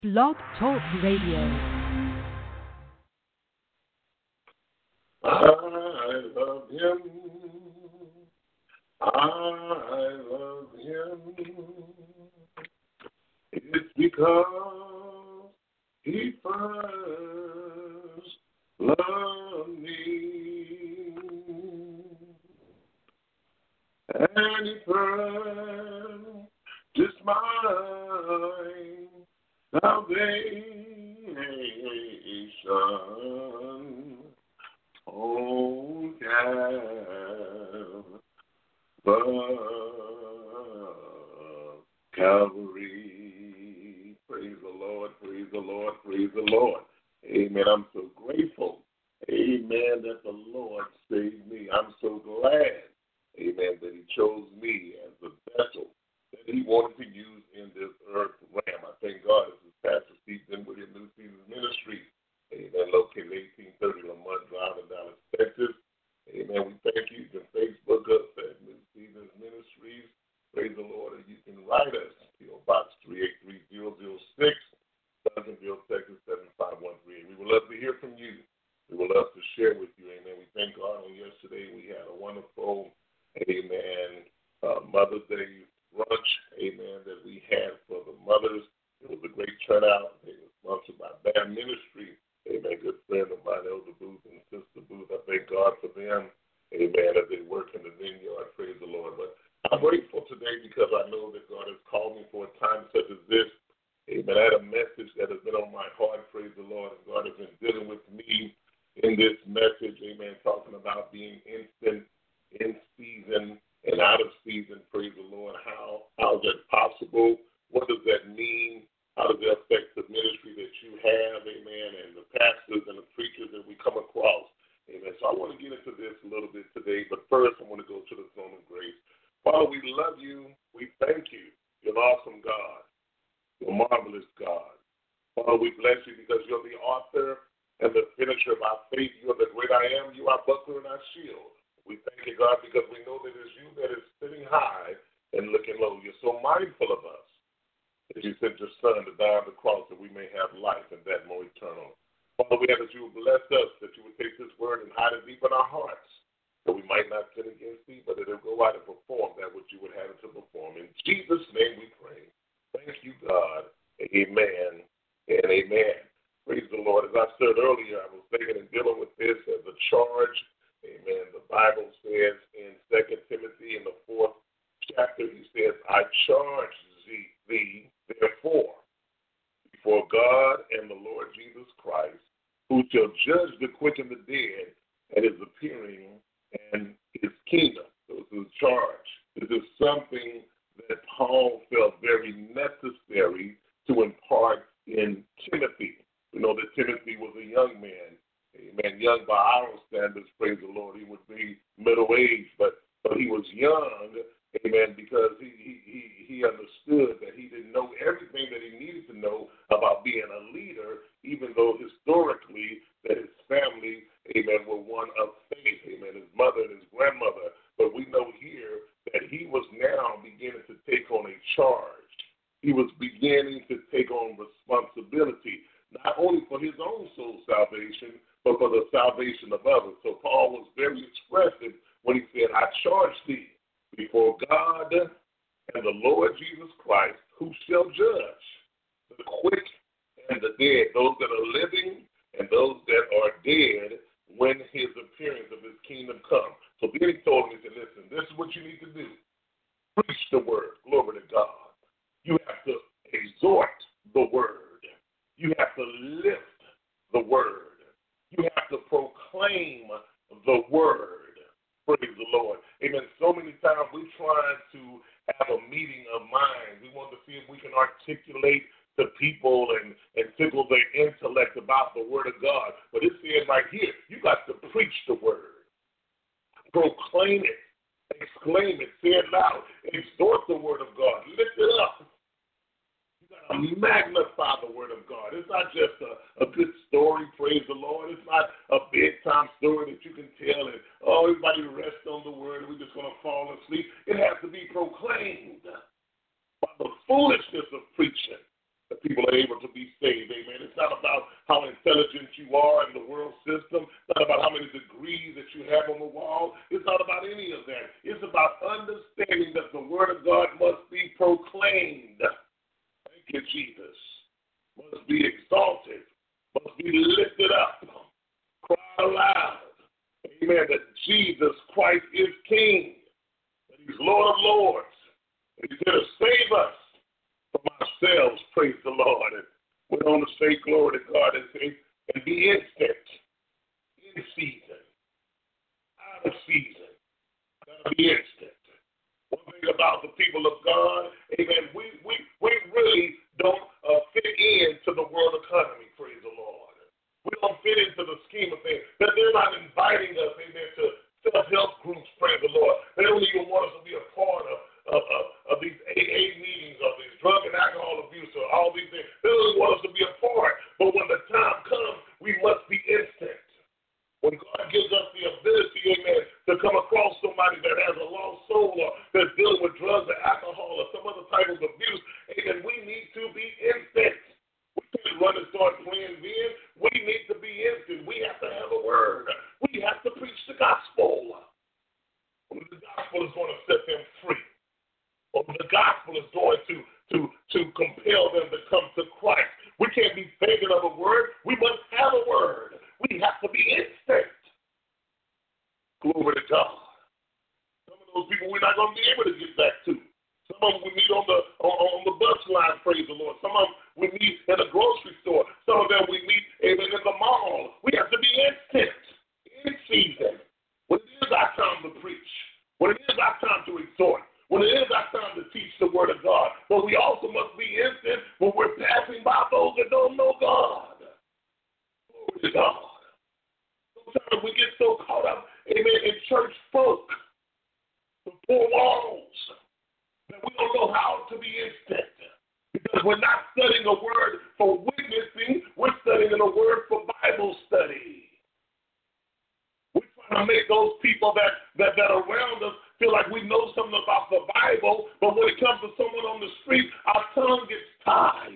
Blog Talk Radio. I love him. I love him. It's because he first loved me. And he purchased my salvation on Calvary. Praise the Lord, praise the Lord, praise the Lord. Amen. I'm so grateful, amen, that the Lord saved me. I'm so glad, amen, that he chose me as the vessel that he wanted to use in this earth realm. I thank God as his pastor Steve Dinwiddie of New Seasons Ministry, amen, located 1830 Lamont Drive in Dallas, Texas. Amen. We thank you. You can Facebook us at New Seasons Ministries. Praise the Lord. And you can write us, P.O. Box 383006, Pleasantville, Texas 75138. We would love to hear from you. We would love to share with you. Amen. We thank God on yesterday. We had a wonderful, amen, Mother's Day brunch, amen, that we had for the mothers. It was a great turnout. It was sponsored by BAM Ministry. Amen. Good friend of mine, Elder Booth and Sister Booth. I thank God for them. Amen. As they work in the vineyard. Praise the Lord. But I'm grateful today because I know that God has called me for a time such as this. Amen. I had a message that has been on my heart. Praise the Lord. And God has been dealing with me in this message. Amen. Talking about being instant, in season, and out of season. Praise the Lord. How is that possible? What does that mean? How does it affect the ministry that you have, amen, and the pastors and the preachers that we come across, amen. So I want to get into this a little bit today, but first I want to go to the throne of grace. Father, we love you. We thank you. You're an awesome God. You're a marvelous God. Father, we bless you because you're the author and the finisher of our faith. You're the great I am. You are our buckler and our shield. We thank you, God, because we know that it's you that is sitting high and looking low. You're so mindful of us. As you sent your son to die on the cross that we may have life and that more eternal. Father, we ask that you would bless us, that you would take this word and hide it deep in our hearts, that we might not sin against thee, but that it will go out and perform that which you would have it to perform. In Jesus' name we pray. Thank you, God. Amen and amen. Praise the Lord. As I said earlier, I was thinking and dealing with this as a charge. Amen. The Bible says in 2 Timothy in the 4th chapter, he says, I charge thee, therefore, before God and the Lord Jesus Christ, who shall judge the quick and the dead at his appearing and his kingdom. So this is a charge. This is something that Paul felt very necessary to impart in Timothy. We know that Timothy was a young man. Amen. Young by our standards, praise the Lord. He would be middle-aged, but he was young. Amen, because he understood that he didn't know everything that he needed to know about being a leader, even though historically that his family, amen, were one of faith, amen, his mother and his grandmother. But we know here that he was now beginning to take on a charge. He was beginning to take on responsibility, not only for his own soul salvation, but for the salvation of others. So Paul was very expressive when he said, I charge thee before God and the Lord Jesus Christ, who shall judge the quick and the dead, those that are living and those that are dead, when his appearance of his kingdom comes. So then he told me, he said, listen, this is what you need to do. Preach the word. Glory to God. You have to exhort the word. You have to lift the word. You have to proclaim the word. Praise the Lord. Amen. So many times we try to have a meeting of minds. We want to see if we can articulate to people and tickle their intellect about the word of God. But it says right here, you got to preach the word. Proclaim it. Exclaim it. Say it loud. Exhort the word of God. Lift it up. Magnify the word of God. It's not just a good story, praise the Lord. It's not a bedtime story that you can tell and, everybody rest on the word and we're just going to fall asleep. It has to be proclaimed by the foolishness of preaching that people are able to be amen, that Jesus Christ is King, that he's Lord of Lords, and he's going to save us from ourselves, praise the Lord. And we want to say glory to God and say, and be instant, in season, out of season. Gotta be instant. One thing about the people of God, amen, we really don't fit into the world economy, praise the Lord. We don't fit into the scheme of things. That they're not inviting us, amen, to self-help groups, praise the Lord. They don't even want us to be a part of these AA meetings, of these drug and alcohol abuse, or all these things. They don't want us to be a part. But when the time comes, we must be instant. When God gives us the ability, amen, to come across somebody that has a lost soul or that's dealing with drugs or alcohol or some other type of abuse, amen, we need to be instant. We can't run and start playing then. We need to be instant. We have to have a word. We have to preach the gospel. The gospel is going to set them free. Or the gospel is going to compel them to come to Christ. We can't be thinking of a word. We must have a word. We have to be instant. Glory to God. Some of those people we're not going to be able to get back to. Some of them we meet on the bus line, praise the Lord. Some of them we meet in a grocery store. Some of them we meet even in the mall. We have to be instant, in season. When it is our time to preach, when it is our time to exhort, when it is our time to teach the word of God. But we also must be instant when we're passing by those that don't know God. Glory to God. Sometimes we get so caught up, amen, in church folk, the four walls, that we don't know how to be instant. Because we're not studying a word for witnessing, we're studying a word for Bible study. We're trying to make those people that are around us feel like we know something about the Bible, but when it comes to someone on the street, our tongue gets tied.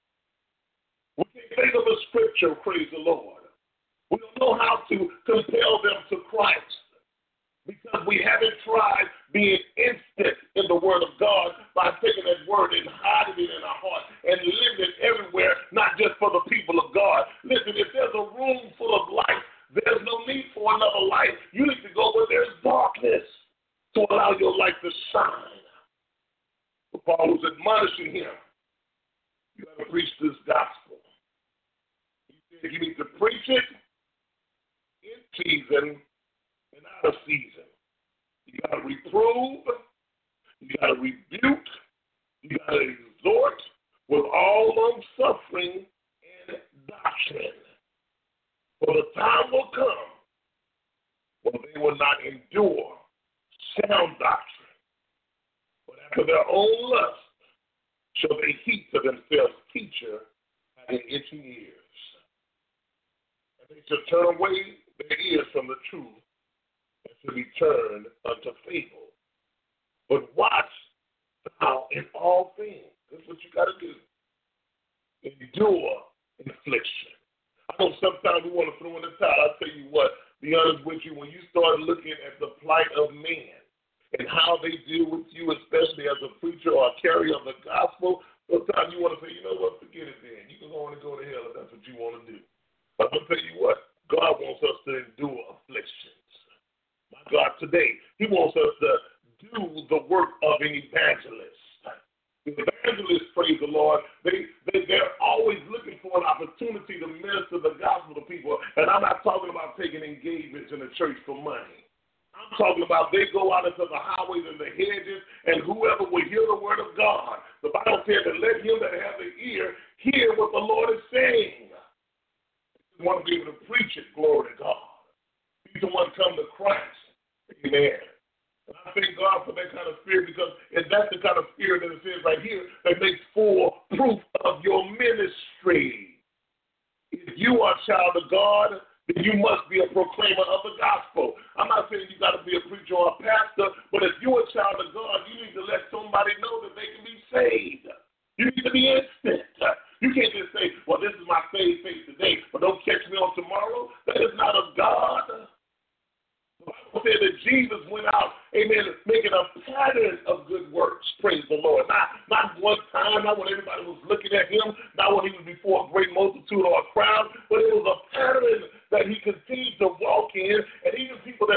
We can't think of a scripture, praise the Lord. We don't know how to compel them to Christ because we haven't tried being instant in the word of God by taking that word and hiding it in our heart and living it everywhere, not just for the people of God. Listen, if there's a room full of light, there's no need for another light. You need to go where there's darkness to allow your light to shine. But Paul was admonishing him. You got to preach this gospel. He said you need to preach it in season and out of season. You got to reprove, you got to rebuke, you got to exhort with all long-suffering and doctrine. For the time will come when they will not endure sound doctrine, but after their own lust shall they heap to themselves teacher having itching ears. And they shall turn away their ears from the truth and shall be turned unto fable. But watch thou in all things. That's what you got to do. Endure affliction. I know sometimes we want to throw in the towel. I'll tell you what, be honest with you, when you start looking at the plight of man and how they deal with you, especially as a preacher or a carrier of the gospel, sometimes you want to say, you know what, forget it then. You can go on and go to hell if that's what you want to do. But I'm going to tell you what, God wants us to endure afflictions. My God, today, he wants us to do the work of an evangelist. The evangelists, praise the Lord, they're always looking for an opportunity to minister the gospel to people. And I'm not talking about taking engagements in the church for money. I'm talking about they go out into the highways and the hedges, and whoever will hear the word of God. The Bible says that let him that has an ear hear what the Lord is saying. We want to be able to preach it, glory to God. Be the one come to Christ. Amen. And I thank God for that kind of spirit because that's the kind of spirit that it says right here that makes full proof of your ministry. If you are a child of God, then you must be a proclaimer of the gospel. I'm not saying you got to be a preacher or a pastor, but if you're a child of God, you need to let somebody know that they can be saved. You need to be instant. You can't just say, well, this is my saved faith today, but don't catch me on tomorrow. That is not of God. The Bible said that Jesus went out, amen, making a pattern of good works, praise the Lord. Not one time, not when everybody was looking at him, not when he was before a great multitude or a crowd, but it was a pattern that he continued to walk in, and even people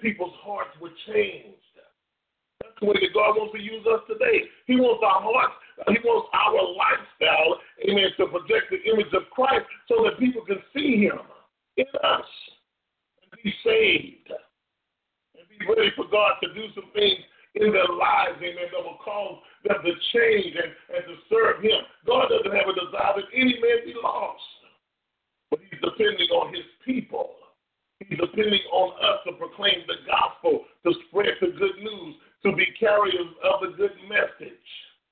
people's hearts were changed. That's the way that God wants to use us today. He wants our hearts, He wants our lifestyle, amen, to project the image of Christ so that people can see Him in us and be saved and be ready for God to do some things in their lives, amen, that will cause them to change and to serve Him. God doesn't have a desire that any man be lost, but He's depending on His people. He's depending on us to proclaim the gospel, to spread the good news, to be carriers of the good message.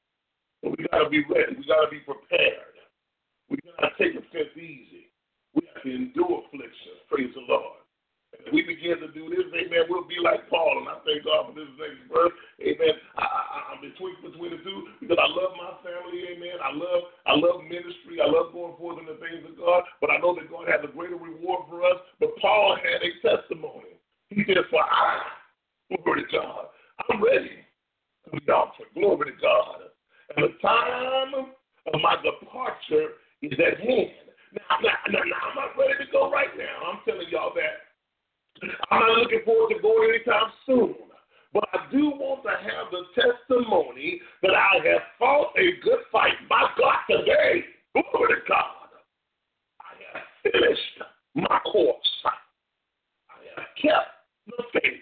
So we got to be ready. We got to be prepared. We got to take offense easy. We have to endure affliction. Praise the Lord. As we begin to do this, amen, we'll be like Paul. And I thank God for this next verse. Amen. I'm between the two because I love my family. Amen. I love ministry. I love going forth in the things of God. But I know that God has a greater reward for us. But Paul had a testimony. He said, for I, glory to God, I'm ready to be offered. Glory to God. And the time of my departure is at hand. Now, I'm not ready to go right now. I'm telling y'all that. I'm not looking forward to going anytime soon. But I do want to have the testimony that I have fought a good fight. My God, today, glory to God, I have finished my course. I have kept the faith.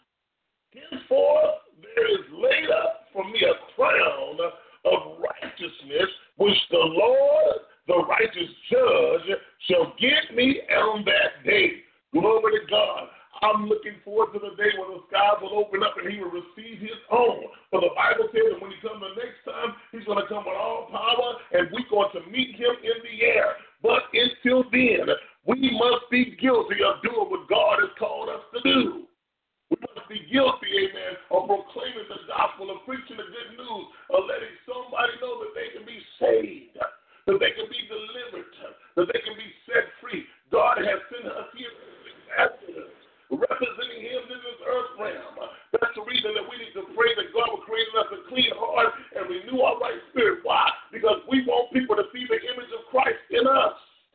Henceforth, there is laid up for me a crown of righteousness, which the Lord, the righteous judge, shall give me on that day. Glory to God. I'm looking forward to the day when the skies will open up and He will receive His own. For the Bible says that when He comes the next time, He's going to come with all power, and we're going to meet Him in the air. But until then, we must be guilty of doing what God has called us to do. We must be guilty, amen, of proclaiming the gospel, of preaching the good news, of letting somebody know that they can be saved, that they can be delivered, that they can be set free. God has sent us here ambassadors, representing Him in this earth realm. That's the reason that we need to pray that God will create in us a clean heart and renew our right spirit. Why? Because we want people to see the image of Christ in us.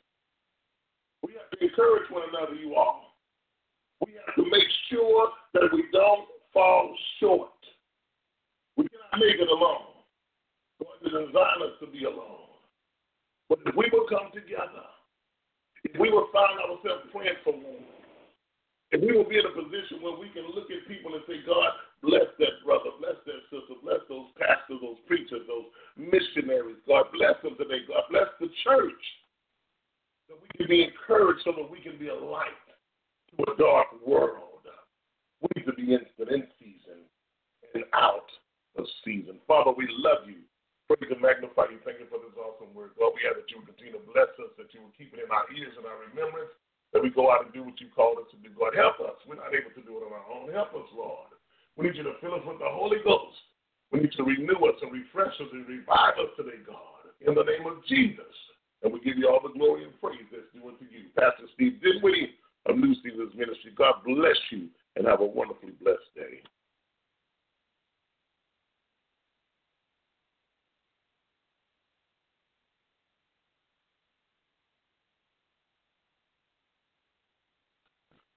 We have to encourage one another, you all. We have to make sure that we don't fall short. We cannot make it alone. God didn't design us to be alone. But if we will come together, if we will find ourselves praying for one, if we will be in a position where we can look at people and say, God, bless that brother, bless that sister, bless those pastors, those preachers, those missionaries. God bless them today. God bless the church. That we can be encouraged so that we can be a light to a dark world. We need to be in season and out of season. Father, we love you. Praise and magnify you. Thank you for this awesome word. God, we ask that you would continue to bless us, that you would keep it in our ears and our remembrance, that we go out and do what you called us to do. God, help us. We're not able to do it on our own. Help us, Lord. We need you to fill us with the Holy Ghost. We need you to renew us and refresh us and revive us today, God, in the name of Jesus. And we give you all the glory and praise that's due unto you. Pastor Steve Dinwiddie of New Seasons Ministry, God bless you and have a wonderfully blessed day.